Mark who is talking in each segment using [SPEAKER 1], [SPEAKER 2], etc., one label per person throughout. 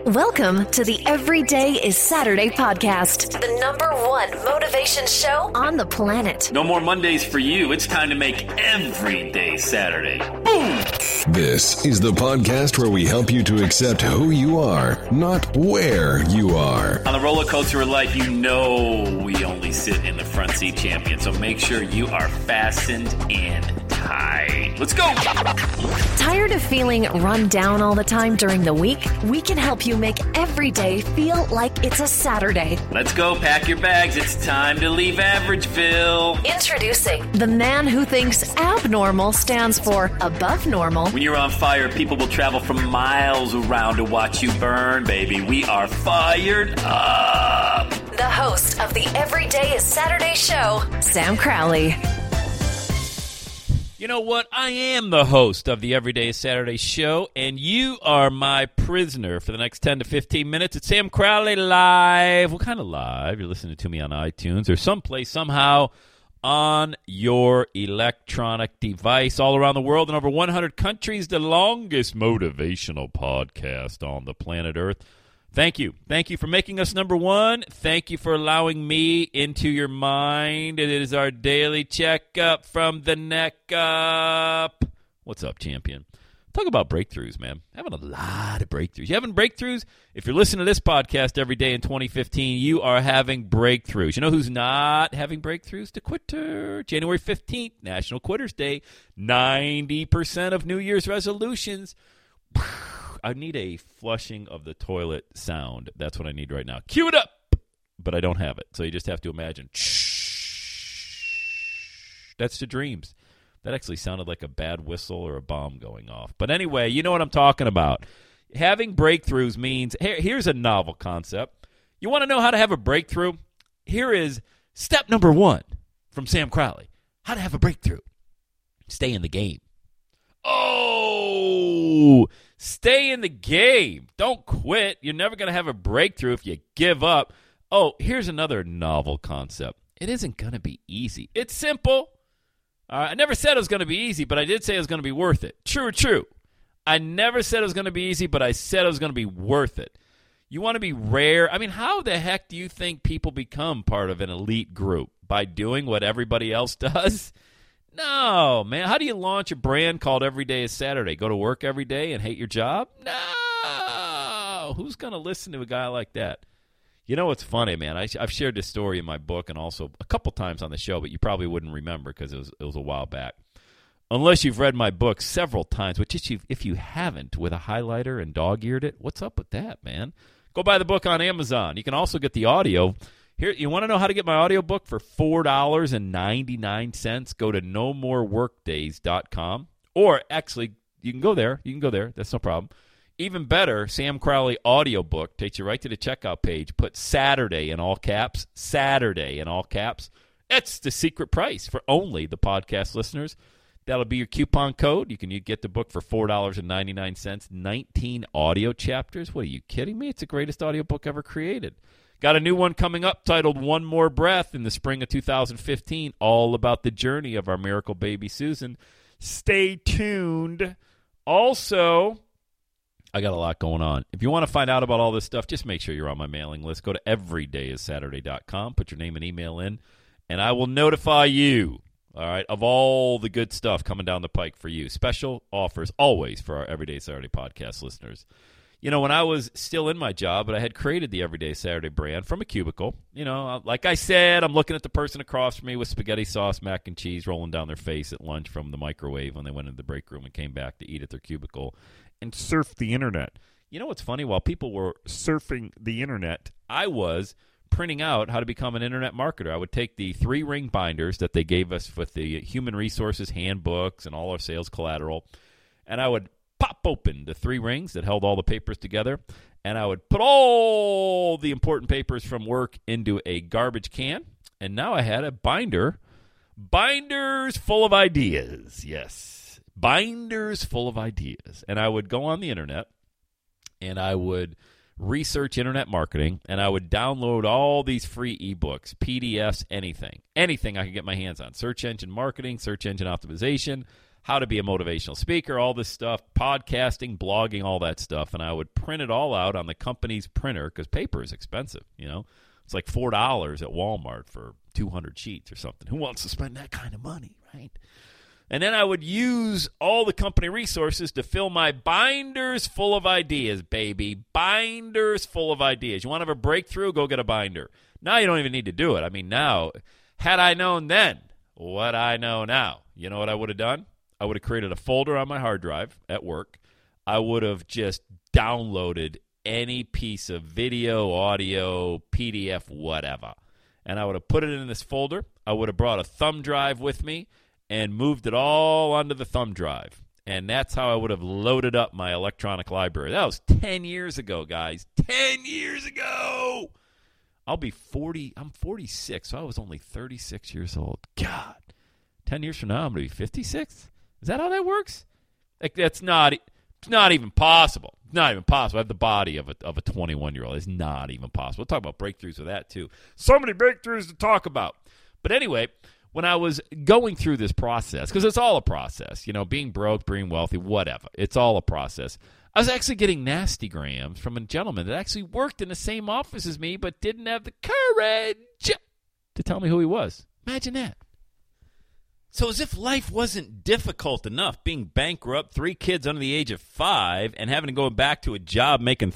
[SPEAKER 1] Welcome to the Every Day is Saturday podcast, the #1 motivation show on the planet.
[SPEAKER 2] No more Mondays for you. It's time to make every day Saturday. Boom!
[SPEAKER 3] This is the podcast where we help you to accept who you are, not where you are.
[SPEAKER 2] On the roller coaster of life, you know we only sit in the front seat, champion. So make sure you are fastened and tight. Let's go!
[SPEAKER 1] Tired of feeling run down all the time during the week? We can help you make every day feel like it's a Saturday.
[SPEAKER 2] Let's go. Pack your bags. It's time to leave Averageville.
[SPEAKER 1] Introducing the man who thinks abnormal stands for above normal.
[SPEAKER 2] When you're on fire, people will travel from miles around to watch you burn, baby. We are fired up.
[SPEAKER 1] The host of the Every Day is Saturday show, Sam Crowley.
[SPEAKER 4] You know what? I am the host of the Everyday is Saturday show, and you are my prisoner for the next 10 to 15 minutes. It's Sam Crowley live. What kind of live? You're listening to me on iTunes or someplace, somehow, on your electronic device all around the world in over 100 countries, the longest motivational podcast on the planet Earth. Thank you. Thank you for making us #1. Thank you for allowing me into your mind. It is our daily checkup from the neck up. What's up, champion? Talk about breakthroughs, man. Having a lot of breakthroughs. You having breakthroughs? If you're listening to this podcast every day in 2015, you are having breakthroughs. You know who's not having breakthroughs? The quitter. January 15th, National Quitters Day. 90% of New Year's resolutions. I need a flushing of the toilet sound. That's what I need right now. Cue it up! But I don't have it. So you just have to imagine. That's the dreams. That actually sounded like a bad whistle or a bomb going off. But anyway, you know what I'm talking about. Having breakthroughs means, here's a novel concept. You want to know how to have a breakthrough? Here is step #1 from Sam Crowley. How to have a breakthrough. Stay in the game. Oh, stay in the game. Don't quit. You're never going to have a breakthrough if you give up. Oh, here's another novel concept. It isn't going to be easy. It's simple. I never said it was going to be easy, but I did say it was going to be worth it. True. I never said it was going to be easy, but I said it was going to be worth it. You want to be rare? I mean, how the heck do you think people become part of an elite group? By doing what everybody else does? No, man. How do you launch a brand called Every Day is Saturday? Go to work every day and hate your job? No. Who's going to listen to a guy like that? You know what's funny, man? I've shared this story in my book and also a couple times on the show, but you probably wouldn't remember because it was a while back. Unless you've read my book several times, which if you haven't with a highlighter and dog-eared it, what's up with that, man? Go buy the book on Amazon. You can also get the audio. Here, you want to know how to get my audiobook for $4.99? Go to nomoreworkdays.com. Or actually, you can go there. That's no problem. Even better, Sam Crowley audiobook takes you right to the checkout page. Put Saturday in all caps. Saturday in all caps. That's the secret price for only the podcast listeners. That'll be your coupon code. You can get the book for $4.99. 19 audio chapters. What, are you kidding me? It's the greatest audiobook ever created. Got a new one coming up titled One More Breath in the spring of 2015, all about the journey of our miracle baby Susan. Stay tuned. Also, I got a lot going on. If you want to find out about all this stuff, just make sure you're on my mailing list. Go to everydayissaturday.com, put your name and email in, and I will notify you, all right, of all the good stuff coming down the pike for you. Special offers always for our Everyday Saturday podcast listeners. You know, when I was still in my job, but I had created the Everyday Saturday brand from a cubicle, you know, like I said, I'm looking at the person across from me with spaghetti sauce, mac and cheese rolling down their face at lunch from the microwave when they went into the break room and came back to eat at their cubicle and surf the internet. You know what's funny? While people were surfing the internet, I was printing out how to become an internet marketer. I would take the 3-ring binders that they gave us with the human resources handbooks and all our sales collateral, and I would pop open the 3 rings that held all the papers together, and I would put all the important papers from work into a garbage can, and now I had a binders full of ideas. Yes, binders full of ideas. And I would go on the internet, and I would research internet marketing, and I would download all these free ebooks, PDFs, anything I could get my hands on. Search engine marketing, search engine optimization, how to be a motivational speaker, all this stuff, podcasting, blogging, all that stuff. And I would print it all out on the company's printer because paper is expensive, you know. It's like $4 at Walmart for 200 sheets or something. Who wants to spend that kind of money, right? And then I would use all the company resources to fill my binders full of ideas, baby. Binders full of ideas. You want to have a breakthrough? Go get a binder. Now you don't even need to do it. I mean, now, had I known then what I know now, you know what I would have done? I would have created a folder on my hard drive at work. I would have just downloaded any piece of video, audio, PDF, whatever. And I would have put it in this folder. I would have brought a thumb drive with me and moved it all onto the thumb drive. And that's how I would have loaded up my electronic library. That was 10 years ago, guys. 10 years ago! I'll be 40. I'm 46, so I was only 36 years old. God. 10 years from now, I'm going to be 56? Is that how that works? Like, it's not even possible. It's not even possible. I have the body of a 21-year-old. It's not even possible. We'll talk about breakthroughs with that, too. So many breakthroughs to talk about. But anyway, when I was going through this process, because it's all a process, you know, being broke, being wealthy, whatever. It's all a process. I was actually getting nasty grams from a gentleman that actually worked in the same office as me but didn't have the courage to tell me who he was. Imagine that. So as if life wasn't difficult enough, being bankrupt, 3 kids under the age of 5, and having to go back to a job making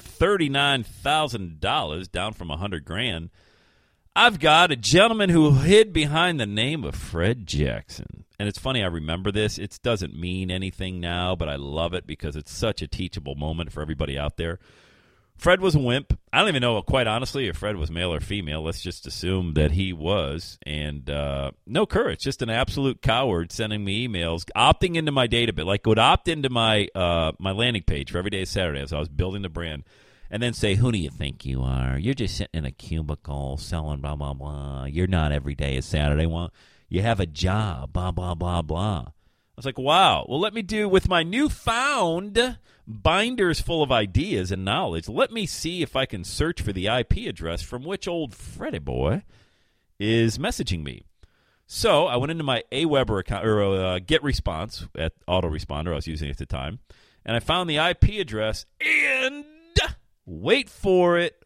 [SPEAKER 4] $39,000, down from $100,000, I've got a gentleman who hid behind the name of Fred Jackson. And it's funny, I remember this. It doesn't mean anything now, but I love it because it's such a teachable moment for everybody out there. Fred was a wimp. I don't even know, quite honestly, if Fred was male or female. Let's just assume that he was. And no courage, just an absolute coward sending me emails, opting into my database, like would opt into my my landing page for Every Day is Saturday as I was building the brand. And then say, who do you think you are? You're just sitting in a cubicle selling blah, blah, blah. You're not Every Day is Saturday. Well, you have a job, blah, blah, blah, blah. I was like, wow. Well, let me do with my newfound binders full of ideas and knowledge, let me see if I can search for the IP address from which old Freddy boy is messaging me. So I went into my Aweber account, or GetResponse at Autoresponder I was using at the time, and I found the IP address, and wait for it,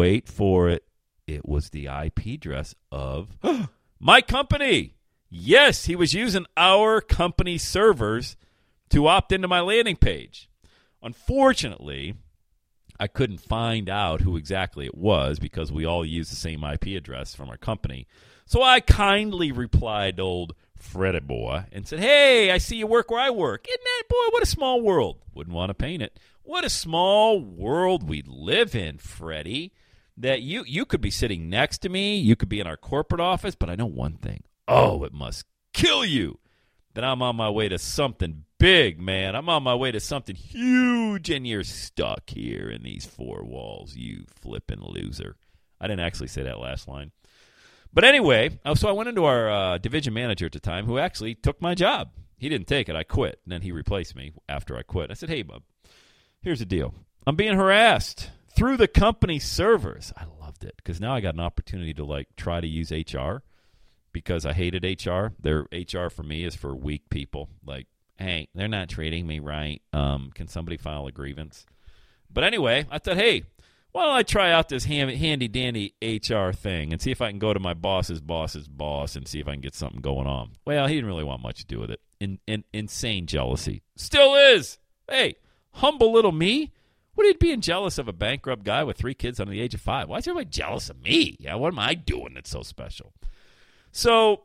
[SPEAKER 4] it was the IP address of my company. Yes, he was using our company servers to opt into my landing page. Unfortunately, I couldn't find out who exactly it was because we all use the same IP address from our company. So I kindly replied to old Freddy boy and said, hey, I see you work where I work. Isn't that, boy, what a small world. Wouldn't want to paint it. What a small world we live in, Freddie, that you could be sitting next to me. You could be in our corporate office, but I know one thing. Oh, it must kill you that I'm on my way to something big, man. I'm on my way to something huge, and you're stuck here in these 4 walls, you flippin' loser. I didn't actually say that last line. But anyway, so I went into our division manager at the time who actually took my job. He didn't take it. I quit, and then he replaced me after I quit. I said, hey, bub, here's the deal. I'm being harassed through the company servers. I loved it because now I got an opportunity to try to use HR because I hated HR. Their HR for me is for weak people. Like, hey, they're not treating me right. Can somebody file a grievance? But anyway, I thought, hey, why don't I try out this handy-dandy HR thing and see if I can go to my boss's boss's boss and see if I can get something going on. Well, he didn't really want much to do with it. Insane jealousy. Still is. Hey, humble little me. What are you being jealous of a bankrupt guy with 3 kids under the age of 5? Why is everybody jealous of me? Yeah, what am I doing that's so special? So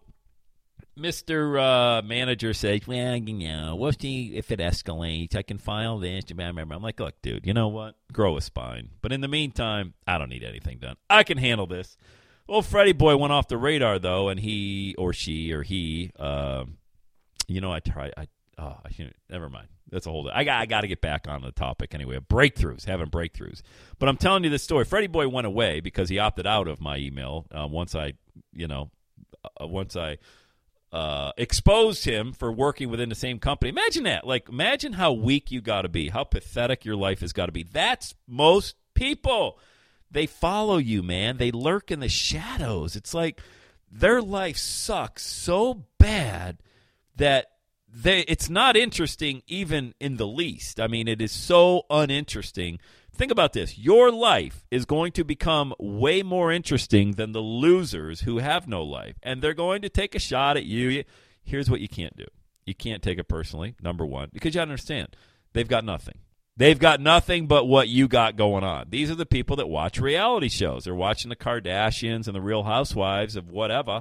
[SPEAKER 4] Mr. Manager says, well, we'll see if it escalates. I can file this. I'm like, look, dude, you know what? Grow a spine. But in the meantime, I don't need anything done. I can handle this. Well, Freddie boy went off the radar, though, and he or she or he, never mind. That's a whole. I got to get back on the topic anyway. Having breakthroughs. But I'm telling you this story. Freddie boy went away because he opted out of my email once I exposed him for working within the same company. Imagine that. Imagine how weak you got to be, how pathetic your life has got to be. That's most people. They follow you, man. They lurk in the shadows. It's like their life sucks so bad that it's not interesting even in the least. I mean, it is so uninteresting. Think about this. Your life is going to become way more interesting than the losers who have no life. And they're going to take a shot at you. Here's what you can't do. You can't take it personally, number one, because you understand. They've got nothing. They've got nothing but what you got going on. These are the people that watch reality shows. They're watching the Kardashians and the Real Housewives of whatever.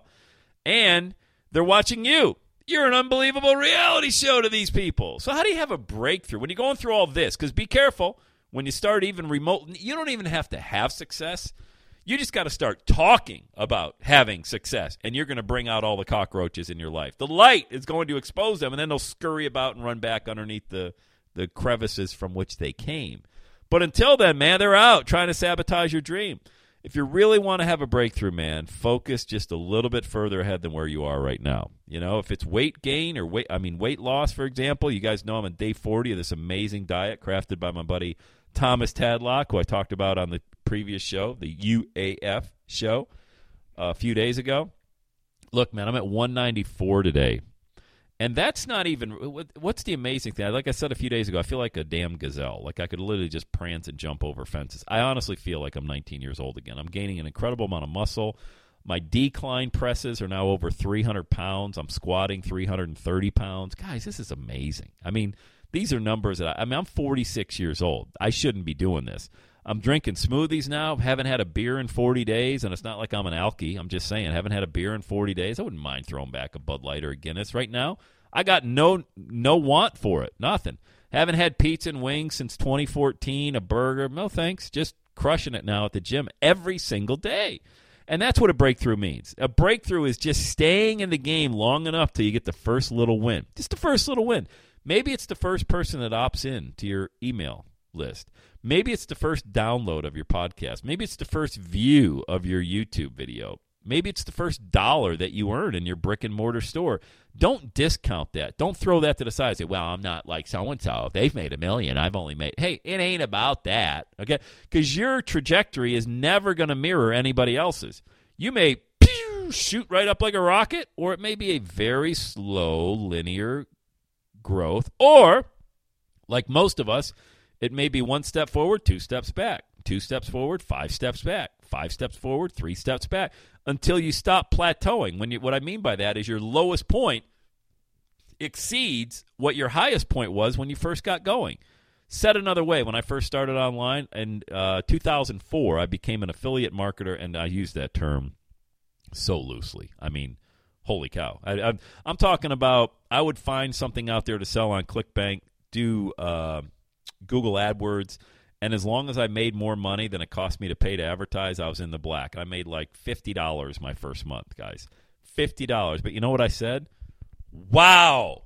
[SPEAKER 4] And they're watching you. You're an unbelievable reality show to these people. So how do you have a breakthrough when you're going through all this? Because be careful. When you start even remote, you don't even have to have success. You just got to start talking about having success, and you're going to bring out all the cockroaches in your life. The light is going to expose them, and then they'll scurry about and run back underneath the crevices from which they came. But until then, man, they're out trying to sabotage your dream. If you really want to have a breakthrough, man, focus just a little bit further ahead than where you are right now. You know, if it's weight gain or weight loss, for example, you guys know I'm on day 40 of this amazing diet crafted by my buddy Thomas Tadlock, who I talked about on the previous show, the UAF show, a few days ago. Look, man, I'm at 194 today. And that's not even – what's the amazing thing? Like I said a few days ago, I feel like a damn gazelle. Like I could literally just prance and jump over fences. I honestly feel like I'm 19 years old again. I'm gaining an incredible amount of muscle. My decline presses are now over 300 pounds. I'm squatting 330 pounds. Guys, this is amazing. I mean – these are numbers that I'm 46 years old. I shouldn't be doing this. I'm drinking smoothies now. Haven't had a beer in 40 days, and it's not like I'm an alkie. I'm just saying, haven't had a beer in 40 days. I wouldn't mind throwing back a Bud Light or a Guinness right now. I got no want for it. Nothing. Haven't had pizza and wings since 2014, a burger. No thanks. Just crushing it now at the gym every single day. And that's what a breakthrough means. A breakthrough is just staying in the game long enough till you get the first little win. Just the first little win. Maybe it's the first person that opts in to your email list. Maybe it's the first download of your podcast. Maybe it's the first view of your YouTube video. Maybe it's the first dollar that you earn in your brick and mortar store. Don't discount that. Don't throw that to the side and say, well, I'm not like so-and-so. They've made $1 million. I've only made. Hey, it ain't about that, okay? Because your trajectory is never going to mirror anybody else's. You may shoot right up like a rocket, or it may be a very slow, linear growth, or like most of us, it may be 1 step forward, 2 steps back, 2 steps forward, 5 steps back, 5 steps forward, 3 steps back, until you stop plateauing. What I mean by that is your lowest point exceeds what your highest point was when you first got going. Said another way, when I first started online in 2004, I became an affiliate marketer, and I use that term so loosely. I mean, holy cow. I'm talking about I would find something out there to sell on ClickBank, do Google AdWords, and as long as I made more money than it cost me to pay to advertise, I was in the black. I made like $50 my first month, guys. $50. But you know what I said? Wow.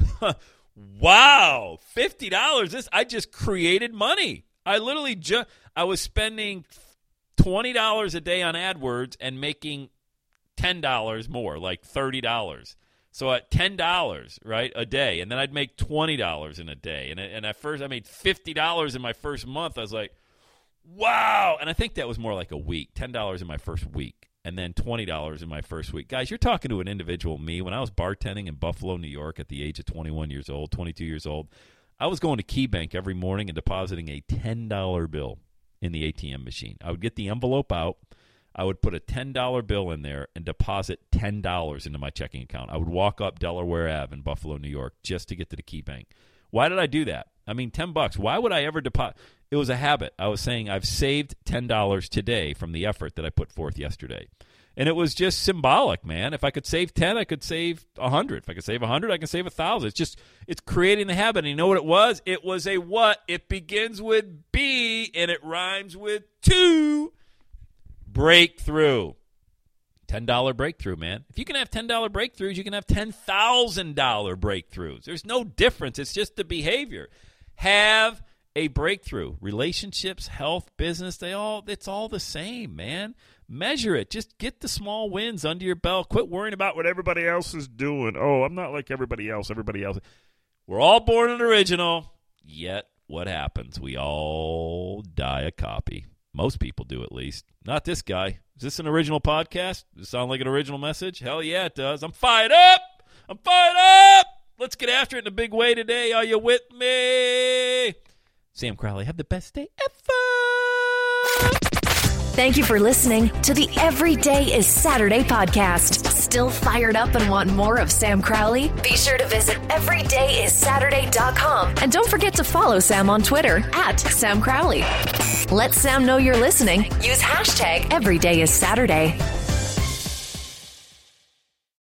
[SPEAKER 4] Wow. $50. I just created money. I literally I was spending $20 a day on AdWords and making $10 more, like $30. So at $10, right, a day, and then I'd make $20 in a day. And at first I made $50 in my first month. I was like, wow. And I think that was more like a week, $10 in my first week, and then $20 in my first week. Guys, you're talking to an individual me. When I was bartending in Buffalo, New York at the age of 21 years old, 22 years old, I was going to KeyBank every morning and depositing a $10 bill in the ATM machine. I would get the envelope out. I would put a $10 bill in there and deposit $10 into my checking account. I would walk up Delaware Ave in Buffalo, New York, just to get to the KeyBank. Why did I do that? I mean, $10. Why would I ever deposit? It was a habit. I was saying I've saved $10 today from the effort that I put forth yesterday. And it was just symbolic, man. If I could save 10, I could save 100. If I could save 100, I can save 1,000. It's creating the habit. And you know what it was? It was a what? It begins with B, and it rhymes with 2. Breakthrough. $10 breakthrough, man. If you can have $10 breakthroughs, you can have $10,000 breakthroughs. There's no difference. It's just the behavior. Have a breakthrough. Relationships, health, business, it's all the same, man. Measure it. Just get the small wins under your belt. Quit worrying about what everybody else is doing. Oh, I'm not like everybody else. We're all born an original, yet what happens? We all die a copy. Most people do, at least. Not this guy. Is this an original podcast? Does it sound like an original message? Hell yeah, it does. I'm fired up. Let's get after it in a big way today. Are you with me? Sam Crowley, have the best day ever.
[SPEAKER 1] Thank you for listening to the Every Day is Saturday podcast. Still fired up and want more of Sam Crowley? Be sure to visit everydayissaturday.com. And don't forget to follow Sam on Twitter @Sam Crowley. Let Sam know you're listening. Use hashtag EverydayIsSaturday.